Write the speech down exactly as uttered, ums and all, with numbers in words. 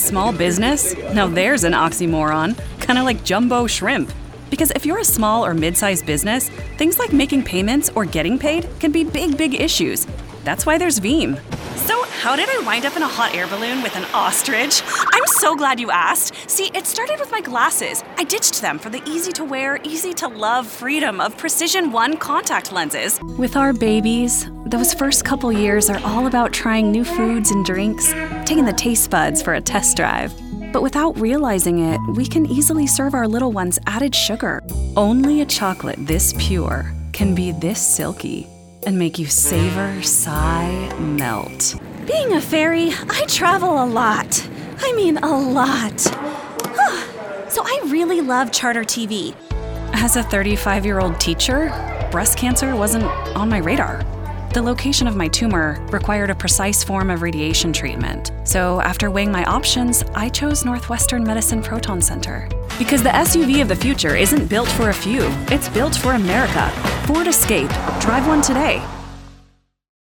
small business? Now there's an oxymoron, kind of like jumbo shrimp. Because if you're a small or mid-sized business, things like making payments or getting paid can be big, big issues. That's why there's Veeam. So how did I wind up in a hot air balloon with an ostrich? I'm so glad you asked. See, it started with my glasses. I ditched them for the easy-to-wear, easy-to-love freedom of Precision One contact lenses. With our babies, those first couple years are all about trying new foods and drinks, taking the taste buds for a test drive. But without realizing it, we can easily serve our little ones added sugar. Only a chocolate this pure can be this silky and make you savor, sigh, melt. Being a fairy, I travel a lot. I mean a lot. So I really love Charter T V. As a thirty-five-year-old teacher, breast cancer wasn't on my radar. The location of my tumor required a precise form of radiation treatment. So after weighing my options, I chose Northwestern Medicine Proton Center. Because the S U V of the future isn't built for a few, it's built for America. Ford Escape. Drive one today.